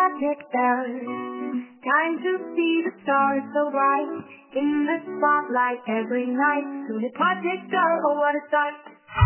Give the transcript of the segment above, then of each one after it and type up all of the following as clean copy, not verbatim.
projector. Time to see the stars so bright in the spotlight every night. Through the projector, oh what a sight.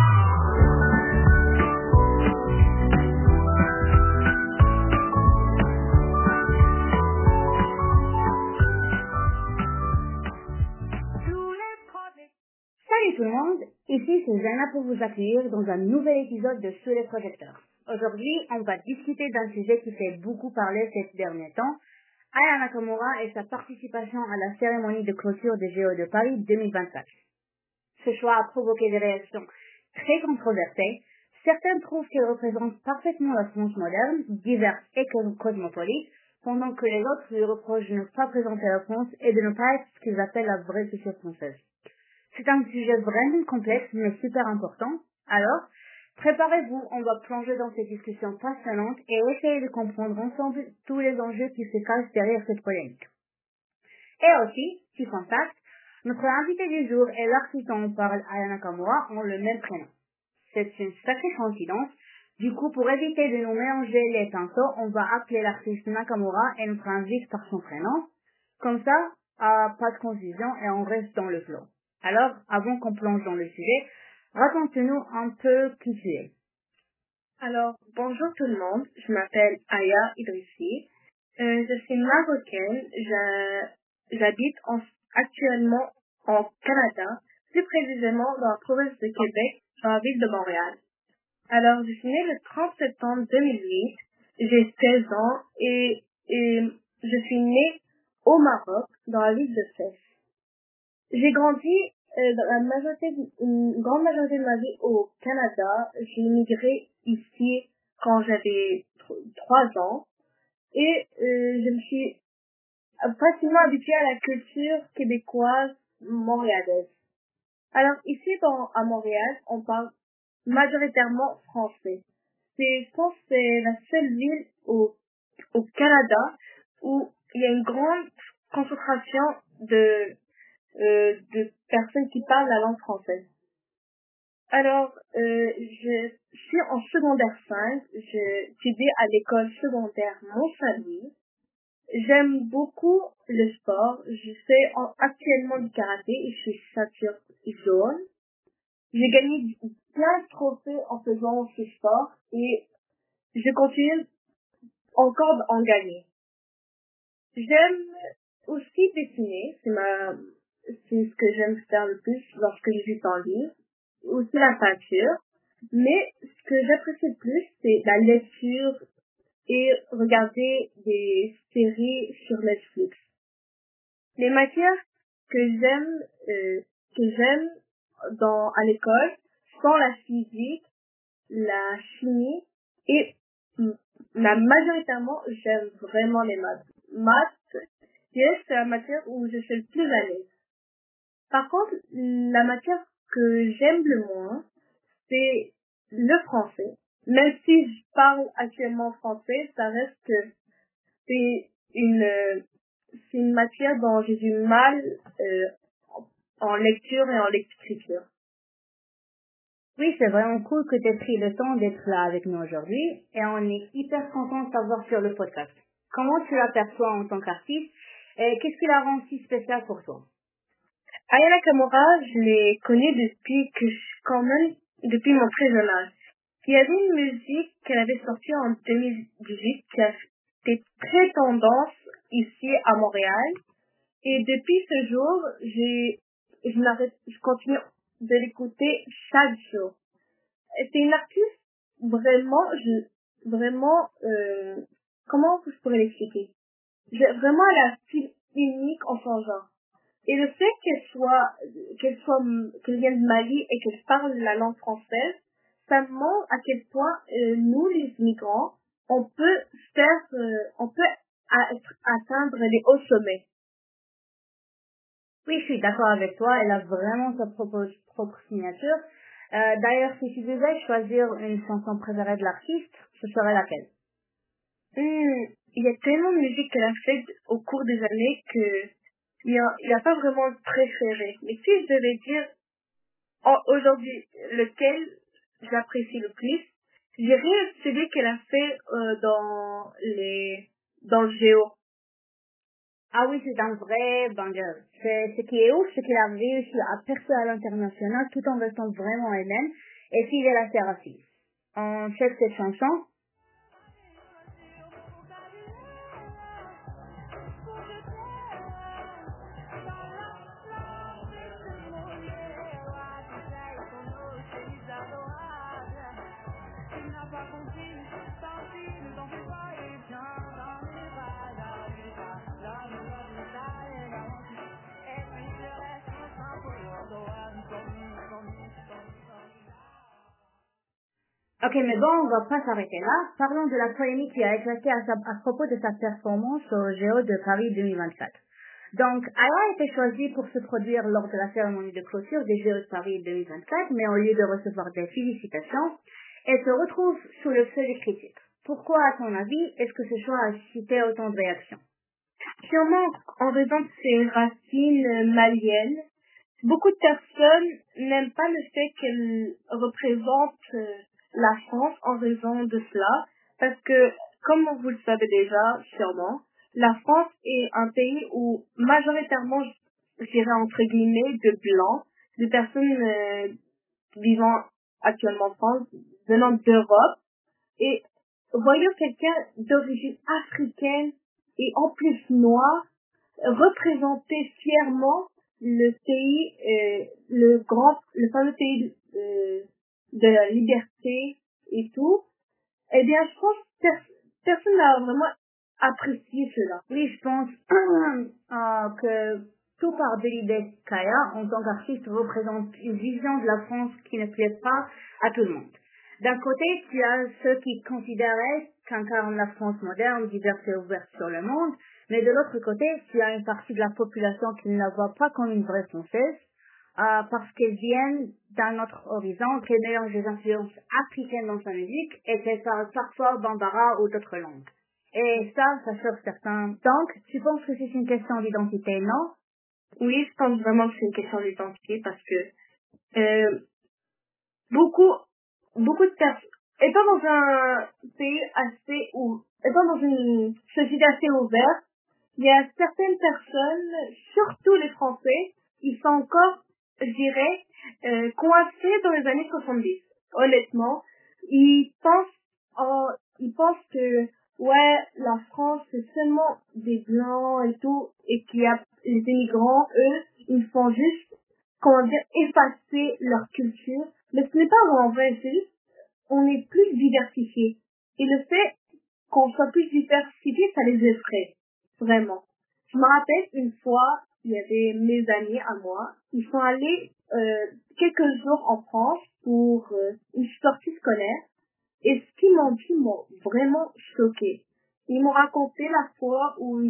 Salut tout le monde, ici c'est Zana pour vous accueillir dans un nouvel épisode de Sous les projecteurs. Aujourd'hui, on va discuter d'un sujet qui fait beaucoup parler ces derniers temps, Aya Nakamura et sa participation à la cérémonie de clôture des JO de Paris 2024. Ce choix a provoqué des réactions très controversées. Certains trouvent qu'elle représente parfaitement la France moderne, diverse et cosmopolite, pendant que les autres lui reprochent de ne pas présenter la France et de ne pas être ce qu'ils appellent la vraie culture française. C'est un sujet vraiment complexe mais super important. Alors, préparez-vous, on va plonger dans ces discussions passionnantes et essayer de comprendre ensemble tous les enjeux qui se cachent derrière cette polémique. Et aussi, petit fun fact, notre invité du jour et l'artiste dont on parle, Aya Nakamura, ont le même prénom. C'est une sacrée coïncidence. Du coup, pour éviter de nous mélanger les pinceaux, on va appeler l'artiste Nakamura et notre invité par son prénom. Comme ça, pas de confusion et on reste dans le flow. Alors, avant qu'on plonge dans le sujet, raconte-nous un peu qui tu es. Alors, bonjour tout le monde, je m'appelle Aya Idrissi. Je suis marocaine, j'habite actuellement en Canada, plus précisément dans la province de Québec, dans la ville de Montréal. Alors, je suis née le 30 septembre 2008, j'ai 16 ans et je suis née au Maroc, dans la ville de Fès. J'ai grandi une grande majorité de ma vie au Canada. J'ai immigré ici quand j'avais 3 ans et je me suis facilement habituée à la culture québécoise montréalaise. Alors ici à Montréal, on parle majoritairement français. Je pense que c'est la seule ville au Canada où il y a une grande concentration de personnes qui parlent la langue française. Alors, je suis en secondaire 5, j'étudie à l'école secondaire Mont-Saint-Louis. J'aime beaucoup le sport, je fais actuellement du karaté et je suis ceinture jaune. J'ai gagné plein de trophées en faisant ce sport et je continue encore à en gagner. J'aime aussi dessiner, c'est ce que j'aime faire le plus lorsque je suis en libre, aussi la peinture, mais ce que j'apprécie le plus, c'est la lecture et regarder des séries sur Netflix. Les matières que j'aime à l'école sont la physique, la chimie et majoritairement j'aime vraiment les maths. C'est la matière où je suis le plus à l'aise. Par contre, la matière que j'aime le moins, c'est le français. Même si je parle actuellement français, ça reste que c'est une matière dont j'ai du mal en lecture et en écriture. Oui, c'est vraiment cool que tu aies pris le temps d'être là avec nous aujourd'hui et on est hyper content de t'avoir sur le podcast. Comment tu l'aperçois en tant qu'artiste et qu'est-ce qui la rend si spéciale pour toi? Aya Nakamura, je l'ai connue depuis mon très jeune âge. Il y avait une musique qu'elle avait sortie en 2018 qui a été très tendance ici à Montréal. Et depuis ce jour, je continue de l'écouter chaque jour. C'est une artiste comment je pourrais l'expliquer? Vraiment, elle a un style unique en son genre. Et le fait qu'elle vienne de Mali et qu'elle parle la langue française, ça montre à quel point nous, les migrants, on peut atteindre les hauts sommets. Oui, je suis d'accord avec toi. Elle a vraiment sa propre signature. D'ailleurs, si tu devais choisir une chanson préférée de l'artiste, ce serait laquelle? Il y a tellement de musique qu'elle a fait au cours des années que il y a pas vraiment de préféré. Mais si je devais dire aujourd'hui lequel j'apprécie le plus, je dirais celui qu'elle a fait dans dans le géo. Ah oui, c'est un vrai banger. Ce qui est ouf, c'est qu'il a réussi à percer à l'international tout en restant vraiment elle-même et fidèle à ses racistes. On check cette chanson. Ok, mais bon, on va pas s'arrêter là. Parlons de la polémique qui a éclaté à propos de sa performance au Géo de Paris 2024. Donc, Aya a été choisie pour se produire lors de la cérémonie de clôture des Jeux de Paris 2024, mais au lieu de recevoir des félicitations, elle se retrouve sous le feu des critiques. Pourquoi, à ton avis, est-ce que ce choix a suscité autant de réactions? Sûrement en raison de ses racines maliennes. Beaucoup de personnes n'aiment pas le fait qu'elle représente la France en raison de cela, parce que, comme vous le savez déjà, sûrement, la France est un pays où majoritairement, je dirais entre guillemets, de blancs, de personnes vivant actuellement en France, venant d'Europe, et voyant quelqu'un d'origine africaine et en plus noir représenter fièrement le pays, le fameux pays de la liberté et tout, eh bien, je pense que personne n'a vraiment apprécié cela. Oui, je pense que tout part de l'idée qu'Aya, en tant qu'artiste, représente une vision de la France qui ne plaît pas à tout le monde. D'un côté, tu as ceux qui considéraient qu'incarne la France moderne, diverse et ouverte sur le monde, mais de l'autre côté, tu as une partie de la population qui ne la voit pas comme une vraie Française, parce qu'elle vient d'un autre horizon, qu'elle mélange des influences africaines dans sa musique et qu'elle parle parfois bambara ou d'autres langues. Et ça choque certains. Donc, tu penses que c'est une question d'identité, non? Oui, je pense vraiment que c'est une question d'identité parce que beaucoup de personnes, étant dans un pays assez étant dans une société assez ouverte, il y a certaines personnes, surtout les Français, ils sont encore, je dirais, coincés dans les années 70. Honnêtement, ils pensent que, ouais, la France, c'est seulement des blancs et tout, et qu'il y a les immigrants, eux, ils font juste, comment dire, effacer leur culture. Mais ce n'est pas vraiment vrai, c'est juste, on est plus diversifié. Et le fait qu'on soit plus diversifié, ça les effraie. Vraiment. Je me rappelle une fois, il y avait mes amis à moi, ils sont allés quelques jours en France pour une sortie scolaire et ce qu'ils m'ont dit m'ont vraiment choqué. Ils m'ont raconté la fois où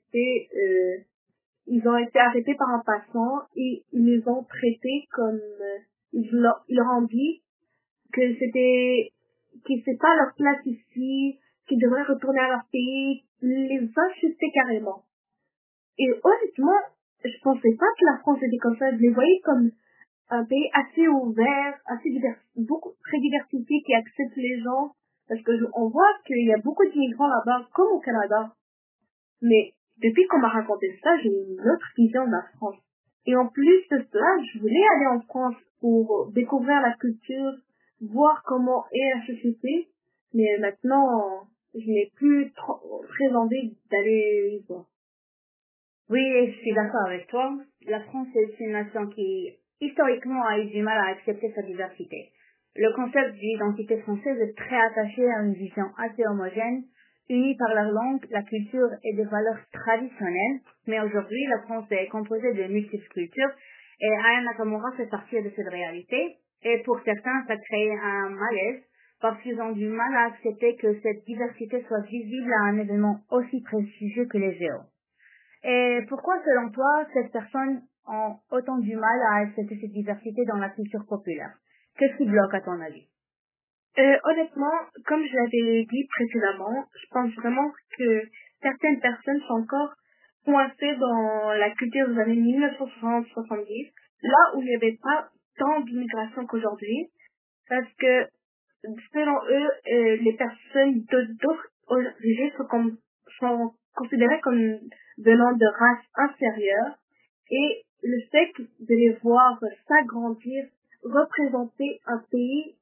ils ont été arrêtés par un passant et ils les ont traités comme ils leur ont dit que c'est pas leur place ici, qu'ils devraient retourner à leur pays, les insulter carrément. Et honnêtement, je pensais pas que la France était comme ça. Je les voyais comme un pays assez ouvert, très diversifié, qui accepte les gens. Parce que on voit qu'il y a beaucoup d'immigrants là-bas, comme au Canada. Mais depuis qu'on m'a raconté ça, j'ai une autre vision de la France. Et en plus de cela, je voulais aller en France pour découvrir la culture, voir comment est la société. Mais maintenant, je n'ai plus très envie d'aller y voir. Oui, je suis d'accord avec toi. La France est une nation qui, historiquement, a eu du mal à accepter sa diversité. Le concept d'identité française est très attaché à une vision assez homogène, unie par la langue, la culture et des valeurs traditionnelles. Mais aujourd'hui, la France est composée de multiples cultures et Aya Nakamura fait partie de cette réalité. Et pour certains, ça crée un malaise parce qu'ils ont du mal à accepter que cette diversité soit visible à un événement aussi prestigieux que les JO. Et pourquoi, selon toi, ces personnes ont autant du mal à accepter cette diversité dans la culture populaire? Qu'est-ce qui bloque, à ton avis? Honnêtement, comme je l'avais dit précédemment, je pense vraiment que certaines personnes sont encore coincées dans la culture des années 1960-70, là où il n'y avait pas tant d'immigration qu'aujourd'hui, parce que selon eux, les personnes d'autres origines sont considérés comme venant de races inférieures, et le fait de les voir s'agrandir, représenter un pays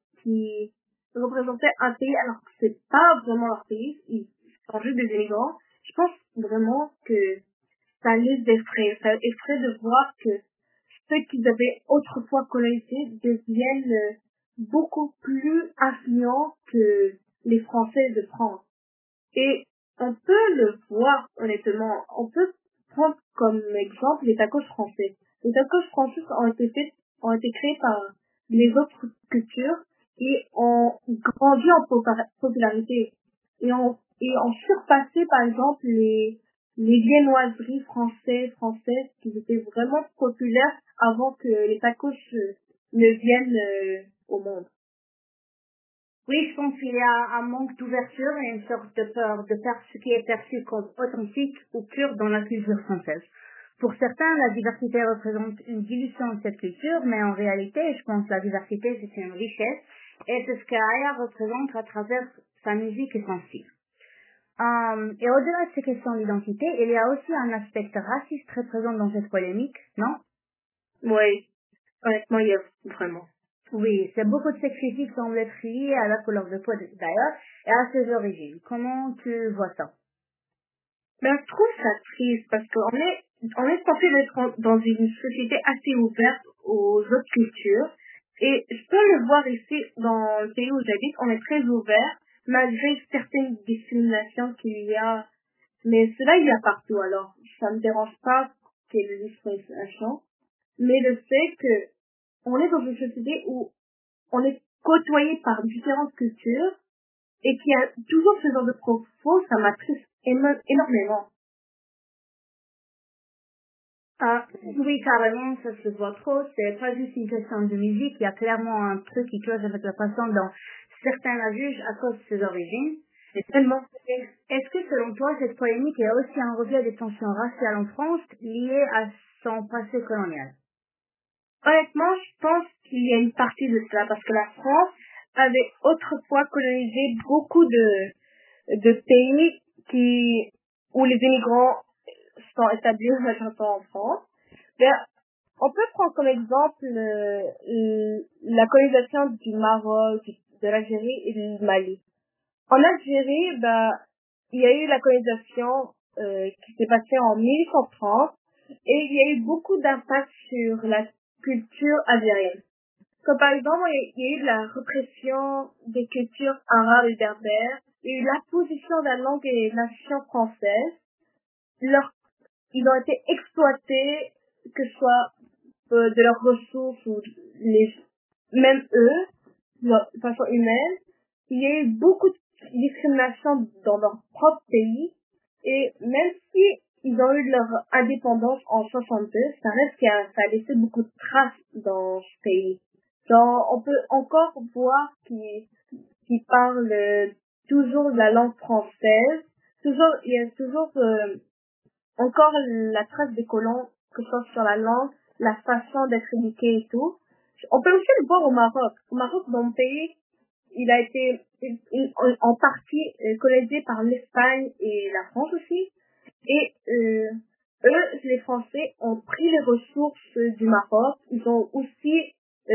alors que c'est pas vraiment leur pays, ils sont juste des immigrants, je pense vraiment que ça les effraie. Ça effraie de voir que ceux qu'ils avaient autrefois colonisés deviennent beaucoup plus influents que les Français de France. Et on peut le voir honnêtement. On peut prendre comme exemple les tacos français. Les tacos français ont été créés par les autres cultures et ont grandi en popularité et ont surpassé par exemple les viennoiseries françaises qui étaient vraiment populaires avant que les tacos ne viennent au monde. Oui, je pense qu'il y a un manque d'ouverture et une sorte de peur de faire ce qui est perçu comme authentique ou pur dans la culture française. Pour certains, la diversité représente une dilution de cette culture, mais en réalité, je pense que la diversité, c'est une richesse et c'est ce qu'Aya représente à travers sa musique et son style. Et au-delà de ces questions d'identité, il y a aussi un aspect raciste très présent dans cette polémique, non? Oui, honnêtement, il y a vraiment. Oui, c'est beaucoup de ces critiques semblent être liées à la couleur de peau d'ailleurs et à ses origines. Comment tu vois ça? Ben, je trouve ça triste parce on est censé être dans une société assez ouverte aux autres cultures. Et je peux le voir ici dans le pays où j'habite, on est très ouvert malgré certaines discriminations qu'il y a. Mais cela, il y a partout, alors ça me dérange pas qu'il y ait des discriminations. Mais le fait que on est dans une société où on est côtoyé par différentes cultures et qu'il y a toujours ce genre de propos, ça m'attriste énormément. Ah, oui, carrément, ça se voit trop. C'est pas juste une question de musique. Il y a clairement un truc qui cloche avec la façon dont certains la jugent à cause de ses origines. C'est tellement. Est-ce que selon toi, cette polémique est aussi un reflet des tensions raciales en France liées à son passé colonial? Honnêtement, je pense qu'il y a une partie de cela parce que la France avait autrefois colonisé beaucoup de pays où les immigrants sont établis majoritairement en France. Mais on peut prendre comme exemple la colonisation du Maroc, de l'Algérie et du Mali. En Algérie, il y a eu la colonisation qui s'est passée en 1830 et il y a eu beaucoup d'impact sur la culture algérienne. Comme par exemple, il y a eu de la répression des cultures arabes et berbères, il y a eu l'imposition de la langue et de la nation française. Ils ont été exploités, que ce soit de leurs ressources ou même eux, de façon humaine. Il y a eu beaucoup de discrimination dans leur propre pays et même si ils ont eu leur indépendance en 62, ça reste ça a laissé beaucoup de traces dans ce pays. Donc, on peut encore voir qu'ils parlent toujours de la langue française. Il y a toujours encore la trace des colons, que ce soit sur la langue, la façon d'être éduqué et tout. On peut aussi le voir au Maroc. Au Maroc, dans mon pays, il a été en partie colonisé par l'Espagne et la France aussi. Et eux, les Français, ont pris les ressources du Maroc. Ils ont aussi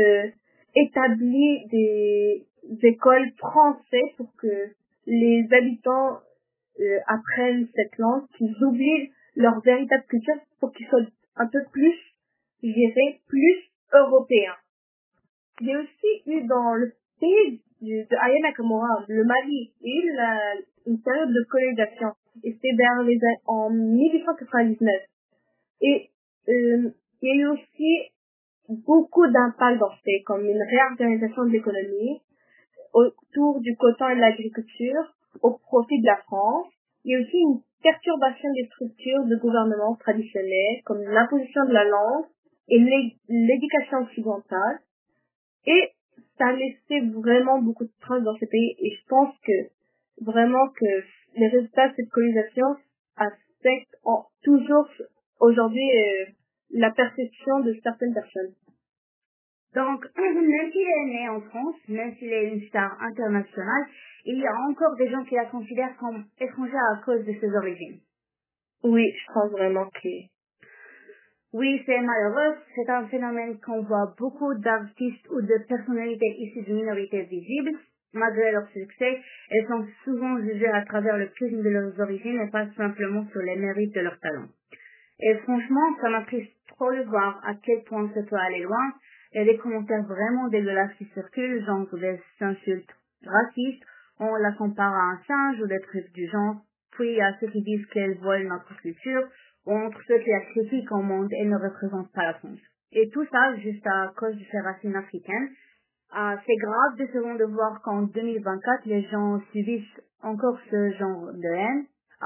établi des écoles françaises pour que les habitants apprennent cette langue, qu'ils oublient leur véritable culture pour qu'ils soient un peu plus, je dirais, plus européens. Il y a aussi eu dans le pays de Aya Nakamura, le Mali, il y a eu une période de colonisation. Et c'était en 1899. Et il y a eu aussi beaucoup d'impacts dans ce pays, comme une réorganisation de l'économie autour du coton et de l'agriculture au profit de la France. Il y a aussi une perturbation des structures de gouvernement traditionnelles, comme l'imposition de la langue et l'éducation occidentale. Et ça a laissé vraiment beaucoup de traces dans ces pays. Et je pense vraiment que les résultats de cette colonisation affectent toujours aujourd'hui la perception de certaines personnes. Donc, même s'il est né en France, même s'il est une star internationale, il y a encore des gens qui la considèrent comme étrangère à cause de ses origines. Oui, je pense vraiment que... Oui, c'est malheureux. C'est un phénomène qu'on voit beaucoup d'artistes ou de personnalités issues de minorités visibles. Malgré leur succès, elles sont souvent jugées à travers le prisme de leurs origines et pas simplement sur les mérites de leur talent. Et franchement, ça m'attriste trop de voir à quel point ça peut aller loin. Il y a des commentaires vraiment dégueulasses qui circulent, genre des insultes racistes, on la compare à un singe ou des trucs du genre. Puis il y a ceux qui disent qu'elle vole notre culture, ou entre ceux qui la critiquent en monde et ne représentent pas la France. Et tout ça juste à cause de ses racines africaines. C'est grave de se rendre de voir qu'en 2024, les gens subissent encore ce genre de haine.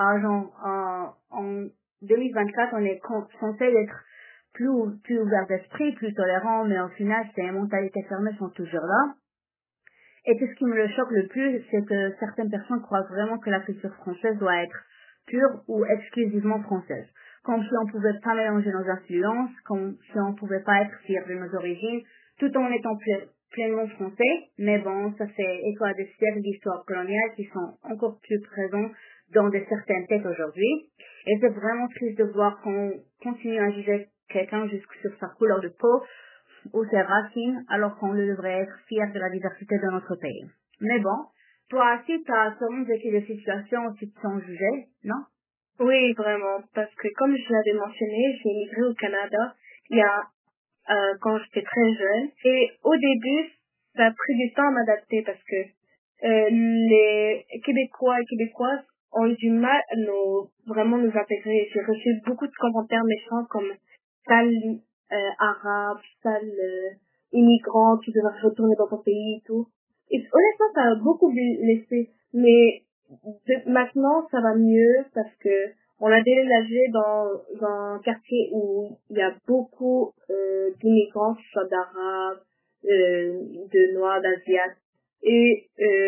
En 2024, on est censé être plus ouvert d'esprit, plus tolérant, mais au final, ces mentalités fermées sont toujours là. Et tout ce qui me le choque le plus, c'est que certaines personnes croient vraiment que la culture française doit être pure ou exclusivement française. Comme si on pouvait pas mélanger nos influences, comme si on pouvait pas être fiers de nos origines, tout en étant pleinement français. Mais bon, ça fait écho à des siècles d'histoire coloniale qui sont encore plus présents dans certaines têtes aujourd'hui. Et c'est vraiment triste de voir qu'on continue à juger quelqu'un jusque sur sa couleur de peau, ou ses racines, alors qu'on devrait être fier de la diversité de notre pays. Mais bon, toi aussi, tu as sûrement vécu des situations où tu te sens jugé, non? Oui, vraiment, parce que comme je l'avais mentionné, j'ai immigré au Canada il y a quand j'étais très jeune. Et au début, ça a pris du temps à m'adapter parce que les Québécois et Québécoises ont eu du mal à vraiment nous intégrer. J'ai reçu beaucoup de commentaires méchants comme sale arabe, sale immigrant, tu devrais retourner dans ton pays et tout. Et honnêtement, ça a beaucoup blessé. Mais maintenant, ça va mieux parce que on a déménagé dans un quartier où il y a beaucoup d'immigrants, que ce soit d'arabes, de noirs, d'asiates. Et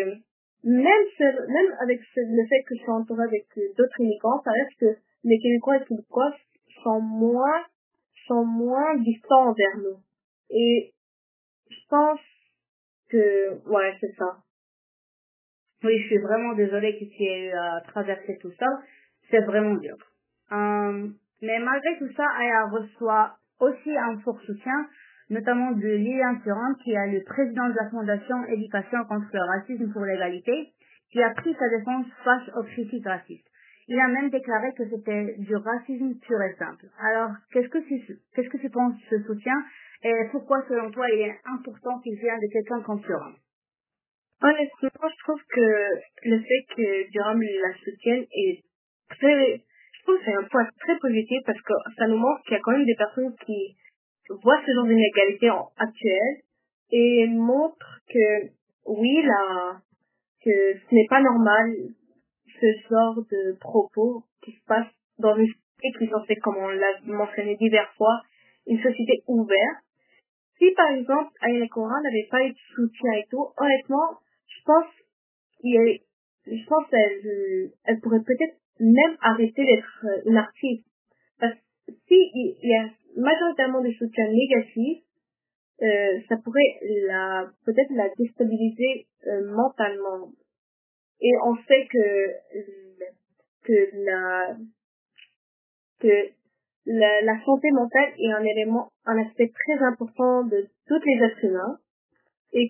même avec le fait que je sois entourée avec d'autres immigrants, ça reste que les Québécois et Québécois sont moins distants envers nous. Et je pense que, ouais, c'est ça. Oui, je suis vraiment désolée que tu aies eu à traverser tout ça. C'est vraiment dur. Mais malgré tout ça, Aya reçoit aussi un fort soutien, notamment de Lilian Thuram, qui est le président de la Fondation Éducation contre le racisme pour l'égalité, qui a pris sa défense face aux critiques racistes. Il a même déclaré que c'était du racisme pur et simple. Alors, qu'est-ce que tu penses de ce soutien et pourquoi, selon toi, il est important qu'il vienne de quelqu'un comme Thuram? Honnêtement, je trouve que le fait que Durham la soutienne est je trouve que c'est un point très positif parce que ça nous montre qu'il y a quand même des personnes qui voient ce genre d'inégalité actuelle et montrent que oui, que ce n'est pas normal ce genre de propos qui se passe dans une société qui est censée, comme on l'a mentionné diverses fois, une société ouverte. Si par exemple Ayana Cora n'avait pas eu de soutien et tout, honnêtement, je pense je pense elle pourrait peut-être même arrêter d'être une artiste. Parce que si il y a majoritairement des soutiens négatifs, ça pourrait peut-être la déstabiliser mentalement. Et on sait que la que la santé mentale est un aspect très important de tous les êtres humains et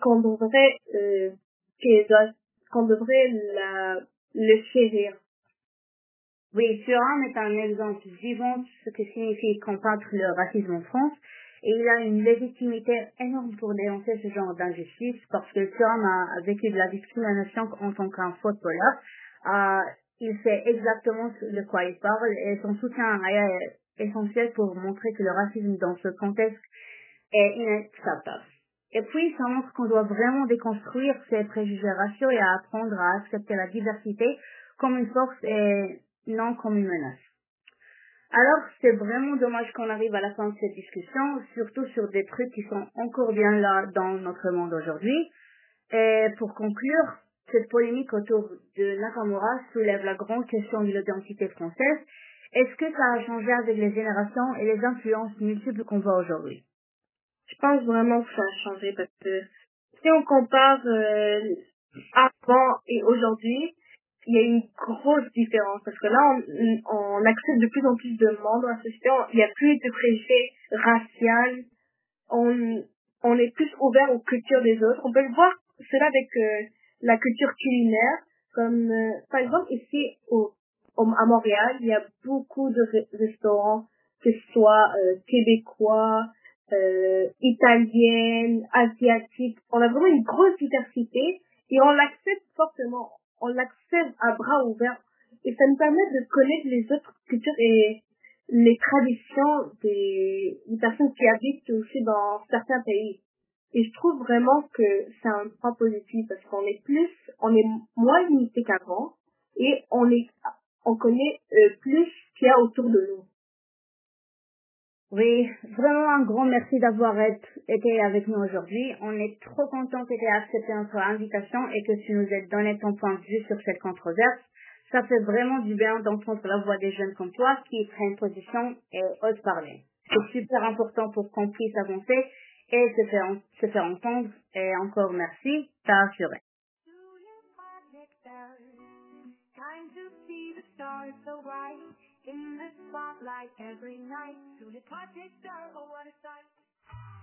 qu'on devrait le chérir. Oui, Thuram est un exemple vivant de ce que signifie combattre le racisme en France et il a une légitimité énorme pour dénoncer ce genre d'injustice parce que Thuram a vécu de la discrimination en tant qu'un footballeur. Il sait exactement de quoi il parle et son soutien à Aya est essentiel pour montrer que le racisme dans ce contexte est inacceptable. Et puis, ça montre qu'on doit vraiment déconstruire ces préjugés raciaux et apprendre à accepter la diversité comme une force et non comme une menace. Alors, c'est vraiment dommage qu'on arrive à la fin de cette discussion, surtout sur des trucs qui sont encore bien là dans notre monde aujourd'hui. Et pour conclure, cette polémique autour de Nakamura soulève la grande question de l'identité française. Est-ce que ça a changé avec les générations et les influences multiples qu'on voit aujourd'hui? Je pense vraiment que ça a changé parce que si on compare avant et aujourd'hui, il y a une grosse différence parce que là, on accepte de plus en plus de monde dans la société. Il n'y a plus de préjugés raciaux. On, on est plus ouvert aux cultures des autres. On peut le voir cela avec la culture culinaire. Comme par exemple ici à Montréal, il y a beaucoup de restaurants, que ce soit québécois, italienne, asiatique. On a vraiment une grosse diversité et on l'accepte fortement. On l'accepte à bras ouverts et ça nous permet de connaître les autres cultures et les traditions des personnes qui habitent aussi dans certains pays. Et je trouve vraiment que c'est un point positif parce qu'on est moins limité qu'avant et on connaît plus ce qu'il y a autour de nous. Oui, vraiment un grand merci d'avoir été avec nous aujourd'hui. On est trop content que tu aies accepté notre invitation et que tu nous aies donné ton point de vue sur cette controverse. Ça fait vraiment du bien d'entendre la voix des jeunes comme toi qui prennent position et osent parler. C'est super important pour qu'on puisse avancer et se faire entendre. Et encore merci, t'as assuré. Time to see the stars so bright in the spotlight every night. Julia Project Star, oh what a sight.